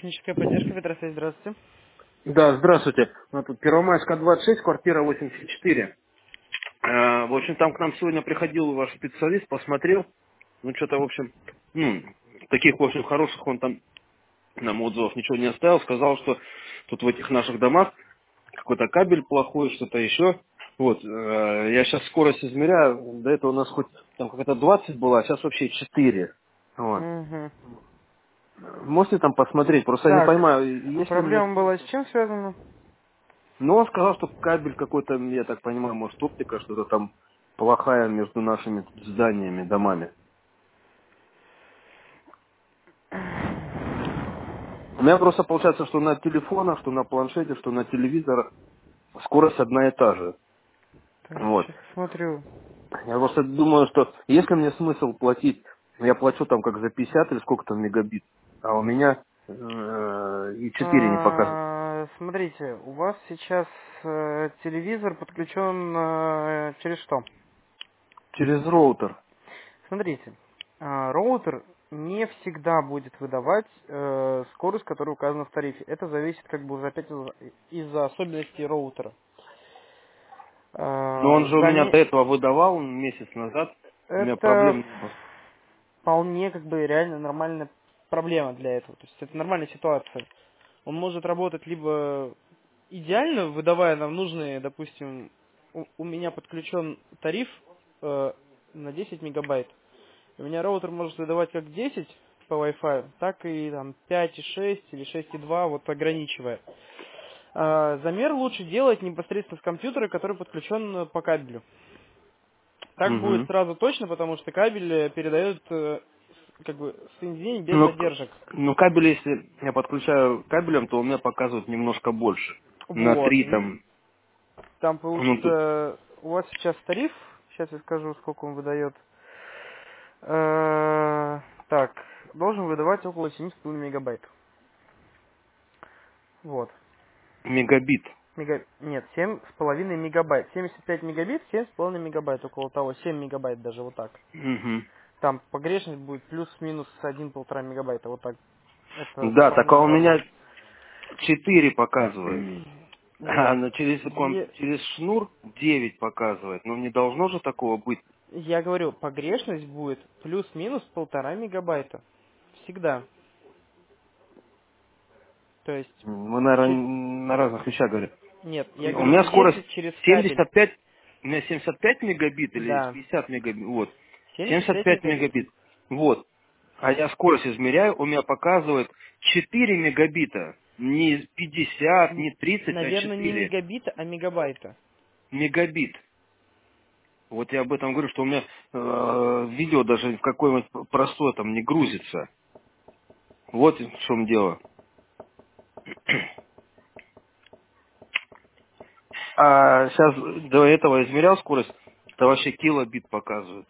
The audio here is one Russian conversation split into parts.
Техническая поддержка, Петросвязь, здравствуйте. Да, здравствуйте. Ну, тут Первомайская, 26, квартира 84. В общем, там к нам сегодня приходил ваш специалист, посмотрел. Ну, что-то, в общем, таких, в общем, хороших он там нам отзывов ничего не оставил. Сказал, что тут в этих наших домах какой-то кабель плохой, что-то еще. Вот, я сейчас скорость измеряю. До этого у нас хоть там какая-то 20 была, а сейчас вообще 4. Вот. Угу. Можете там посмотреть? Просто я не Так, понимаю, есть ли у меня проблема была с смысл. чем связана? Ну, он сказал, что кабель какой-то, я так понимаю, может, оптика, что-то там плохая между нашими зданиями, домами. У меня просто получается, что на телефонах, что на планшете, что на телевизорах скорость одна и та же. Так, Вот. сейчас смотрю. Я просто думаю, что если мне смысл платить, я плачу там как за 50 или сколько там мегабит, а у меня и 4 не показывает. Смотрите, у вас сейчас телевизор подключен через что? Через роутер. Смотрите, роутер не всегда будет выдавать скорость, которая указана в тарифе. Это зависит как бы уже опять из-за особенностей роутера. Но он же у меня Заме- до этого выдавал месяц назад, у меня Это проблем не было. вполне как бы реально нормальная проблема для этого. То есть это нормальная ситуация. Он может работать либо идеально, выдавая нам нужные, допустим, у меня подключен тариф на 10 мегабайт. У меня роутер может выдавать как 10 по Wi-Fi, так и там 5,6 или 6,2, вот ограничивая. Замер лучше делать непосредственно с компьютера, который подключен по кабелю. Так будет Мгм. сразу точно, потому что кабель передает как бы соединение без Ну, задержек. кабель, если я подключаю кабелем, то у меня показывает немножко больше. На Вот. 3 там, Там ну тут получится, у вас сейчас тариф, сейчас я скажу, сколько он выдает. Так, должен выдавать около 7,5 мегабайт. Вот. мегабит. Нет, 7,5 мегабайт. 75 мегабит, 7,5 мегабайт, около того, 7 мегабайт даже, вот так. Мгм. Там погрешность будет плюс-минус 1,5 мегабайта, вот так. Это Да, так а вполне у норма. меня 4 показывает. А Вот. на через шнур 9 показывает. Но не должно же такого быть. Я говорю, погрешность будет плюс-минус 1,5 мегабайта. Всегда. То есть, Мы, наверное, че- на разных вещах говорим. нет, я У говорю, меня скорость если через кабель, 75, у меня 75 мегабит или да, 50 мегабит, вот. 75 75 мегабит. мегабит, вот. А я скорость измеряю, у меня показывает 4 мегабита. Не 50, не 30, а Наверное, не 4 мегабита, а мегабайта. мегабит. Вот я об этом говорю, что у меня видео даже в какое-нибудь простое там не грузится. Вот в чем дело. А сейчас до этого измерял скорость, это вообще килобит показывает.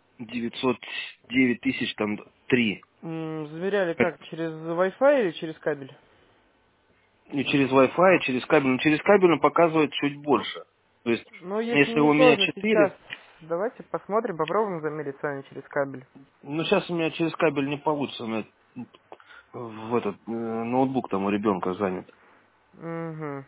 909 тысяч там 3. Замеряли как, через Wi-Fi или через кабель? И через Wi-Fi, и через кабель. Но через кабель он показывает чуть больше. То есть, Ну, если если не у меня сложно сейчас, 4, давайте посмотрим, попробуем замерить с вами через кабель. ну сейчас у меня через кабель не получится. У меня в этот ноутбук там у ребенка занят. Угу.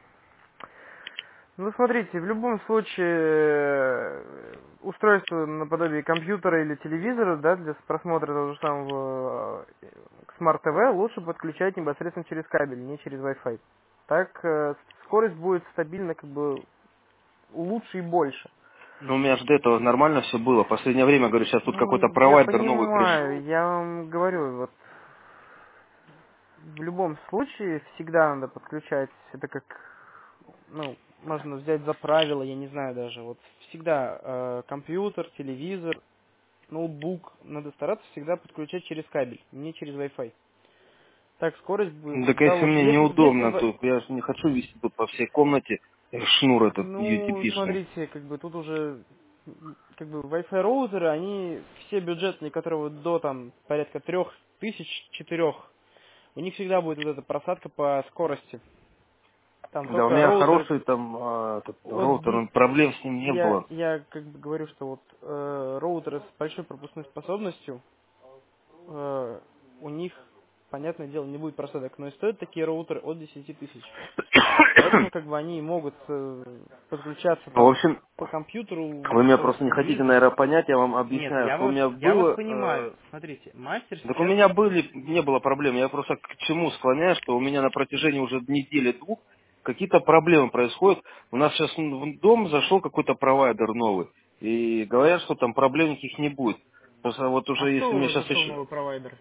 Ну, смотрите, в любом случае устройство наподобие компьютера или телевизора, да, для просмотра того же самого Smart TV лучше подключать непосредственно через кабель, не через Wi-Fi. Так скорость будет стабильно как бы лучше и больше. Но у меня же до этого нормально все было. Последнее время, говорю, сейчас тут какой-то Ну, я провайдер новый понимаю, пришел. я вам говорю, вот в любом случае всегда надо подключать, это как, ну, можно взять за правило, я не знаю даже, вот всегда компьютер, телевизор, ноутбук надо стараться всегда подключать через кабель, не через Wi-Fi. Так скорость будет Ну, так всегда если лучше. мне Если неудобно, то я же не хочу вести тут по всей комнате шнур этот ну, UTP-шный. смотрите, как бы тут уже как бы Wi-Fi роутеры, они все бюджетные, которые вот до там порядка 3000, 4, у них всегда будет вот эта просадка по скорости. Там Да, у только меня роутер, хороший там этот вот роутер, проблем с ним не было. я как бы говорю, что вот роутеры с большой пропускной способностью, у них понятное дело, не будет просадок, но и стоят такие роутеры от 10 тысяч. Поэтому как бы они могут подключаться В там общем, по компьютеру вы меня со просто не хотите, телевизора. наверное, понять, я вам Нет, объясняю, что у меня я вас было. понимаю. Смотрите, мастер Так у сейчас... меня не было проблем. Я просто к чему склоняюсь, что у меня на протяжении уже недели-двух какие-то проблемы происходят. У нас сейчас в дом зашел какой-то провайдер новый. И говорят, что там проблем никаких не будет. Просто вот А уже кто если у мне вас сейчас зашел еще новый провайдер?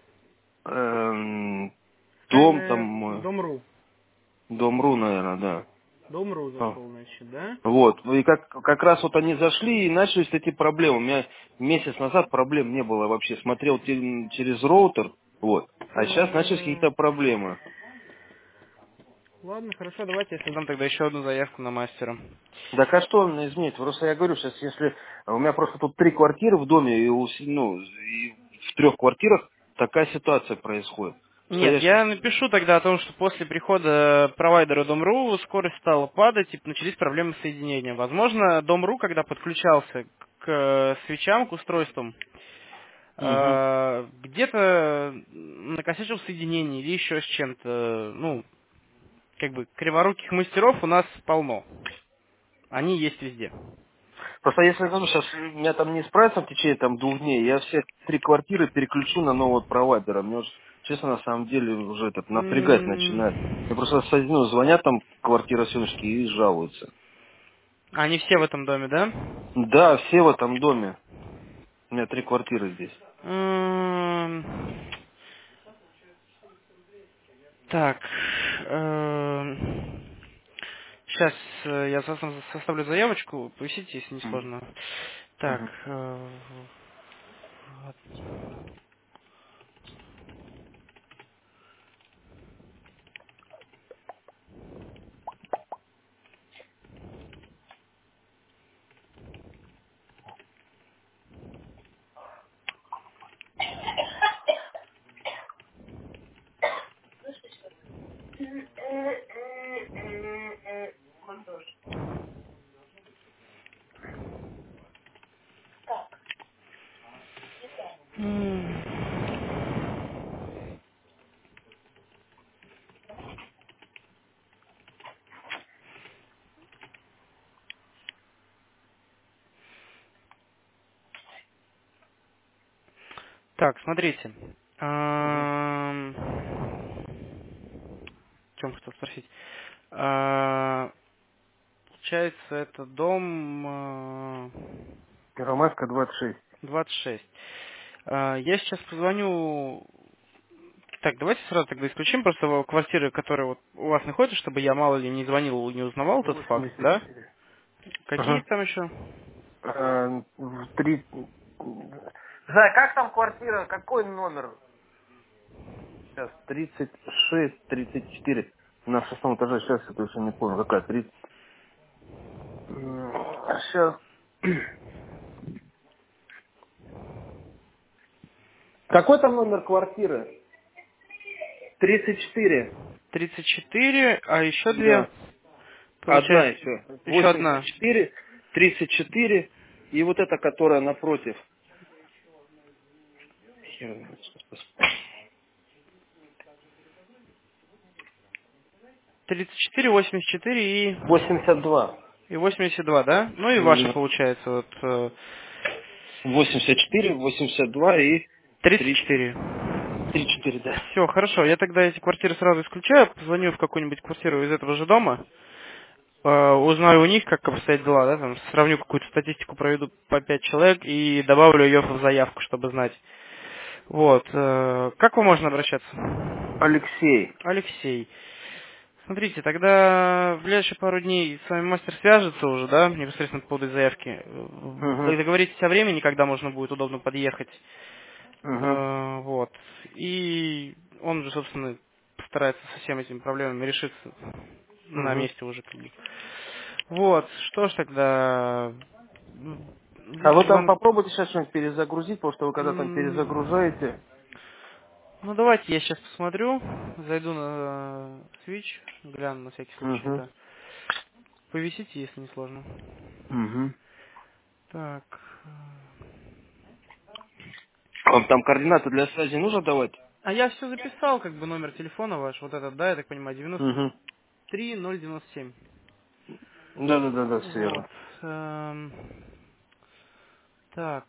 дом там, Дом.ру. Дом.ру, наверное, да. Дом.ру А, зашел, значит, да? Вот. И как раз вот они зашли и начались эти проблемы. У меня месяц назад проблем не было вообще. Смотрел через роутер, вот. А сейчас начались какие-то проблемы. Ладно, хорошо, давайте я создам тогда еще одну заявку на мастера. Так а что мне изменить? Просто я говорю, сейчас если... У меня просто тут 3 квартиры в доме, и, и в 3 квартирах такая ситуация происходит. Что Нет, я сейчас... я напишу тогда о том, что после прихода провайдера Дом.ру скорость стала падать и начались проблемы с соединением. Возможно, Дом.ру, когда подключался к свечам, к устройствам, Угу. где-то накосячил соединение или еще с чем-то. Ну, как бы криворуких мастеров у нас полно. Они есть везде. Просто если ну, сейчас меня там не справится в течение там 2 дней, я все 3 квартиры переключу на нового провайдера. Мне уже, честно, на самом деле уже этот напрягать начинает. Я просто ну, звонят там квартира съемочки и жалуются. Они все в этом доме, да? Да, все в этом доме. У меня 3 квартиры здесь. М, Так, сейчас я составлю заявочку, повисите, если не Мгм. сложно. Так, Мгм. вот. Так, смотрите. Мгм. В чем хотел спросить? Получается, это дом Первомайская, 26. 26. Я сейчас позвоню. Так, давайте сразу тогда исключим просто квартиры, которые вот у вас находятся, чтобы я мало ли не звонил, не узнавал этот факт, да? 84. Какие Ага. там еще? В 3... Зай, как там квартира? Какой номер? Сейчас 36, 34. На 6 этаже, сейчас я точно не помню. Какая? 30. Сейчас. Какой там номер квартиры? 34. 34, а еще две, Да. Одна получается, еще. еще одна. 84, 34. И вот эта, которая напротив. Хер знает, сейчас 34, 84 82. и 82, да? Ну и ваши, М, получается, вот 84, 82 и 30, 34. 34, да. Все, хорошо, я тогда эти квартиры сразу исключаю, позвоню в какую-нибудь квартиру из этого же дома, узнаю у них, как обстоят дела, да, там, сравню какую-то статистику, проведу по 5 человек и добавлю ее в заявку, чтобы знать. Вот, как вам можно обращаться? Алексей. Алексей. Смотрите, тогда в ближайшие пару дней с вами мастер свяжется уже, да, непосредственно по поводу заявки. Угу, Вы договоритесь о времени, когда можно будет удобно подъехать. угу, Вот. И он же, собственно, постарается со всеми этими проблемами решиться на угу. месте уже. Как бы. Вот, что ж тогда... А вы там Звон... попробуйте сейчас что-нибудь перезагрузить, потому что вы когда там М, перезагружаете... Ну, давайте я сейчас посмотрю, зайду на Switch, гляну на всякий случай Угу, это. Повисите, если не сложно. угу. Так. Вам там координаты для связи нужно давать? А я все записал, как бы номер телефона ваш, вот этот, да, я так понимаю, Угу. 93097. Да, все Вот. верно. Так.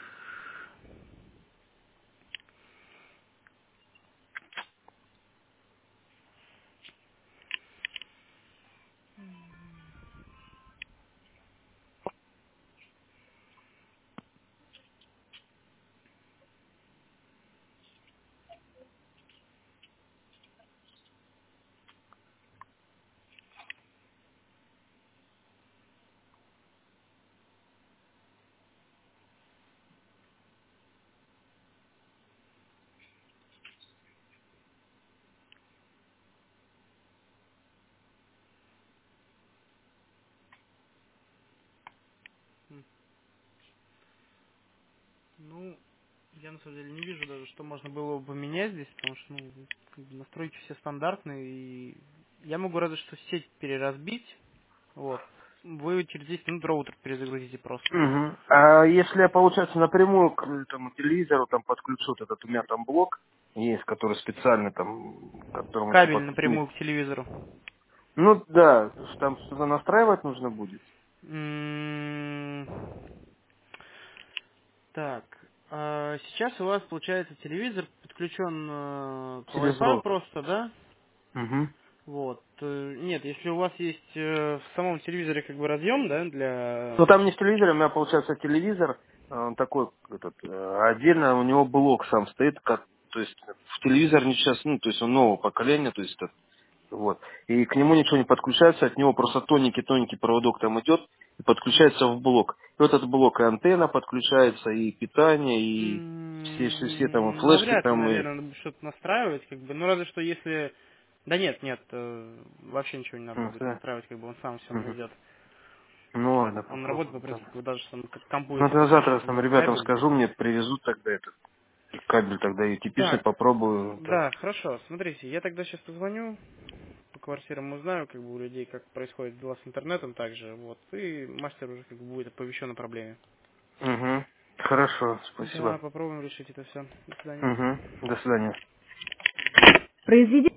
Ну, я на самом деле не вижу даже, что можно было бы поменять здесь, потому что, ну, как бы настройки все стандартные, и я могу разве что сеть переразбить, вот. Вы через 10 минут роутер перезагрузите просто. Угу. А если я, получается, напрямую к этому телевизору там подключу вот этот, у меня там блок есть, который специально там, к которому еще Кабель подключить. напрямую к телевизору. Ну да, там что-то настраивать нужно будет. М, Так, сейчас у вас, получается, телевизор подключен к Через Wi-Fi роутер. просто, да? Угу. Вот. Нет, если у вас есть в самом телевизоре как бы разъем, да, для... Ну там не в телевизоре, у меня получается телевизор, он такой этот, отдельно у него блок сам стоит, то есть в телевизор не сейчас, ну то есть он нового поколения, то есть вот. И к нему ничего не подключается, от него просто тоненький проводок там идет и подключается в блок. И в этот блок и антенна подключается, и питание, и все там и флешки Навряд ли, там, и... наверное, надо бы что-то настраивать, как бы. Ну, разве что если... Да нет, нет, вообще ничего не надо будет Да. настраивать, как бы он сам все Мгм. найдет. Ну ладно, Он работает по попробуем. Да. принципу, даже что он к компу, Ну если тогда завтра подключить там на ребятам кабель. скажу, мне привезут тогда этот кабель тогда и типичный Так, попробую. Да. да, хорошо, смотрите, я тогда сейчас позвоню по квартирам, узнаю, как бы у людей, как происходит дела с интернетом также, вот, и мастер уже как бы будет оповещен о проблеме. Угу. Хорошо, Да, спасибо. попробуем решить это все. До свидания. Угу. До свидания. Произведи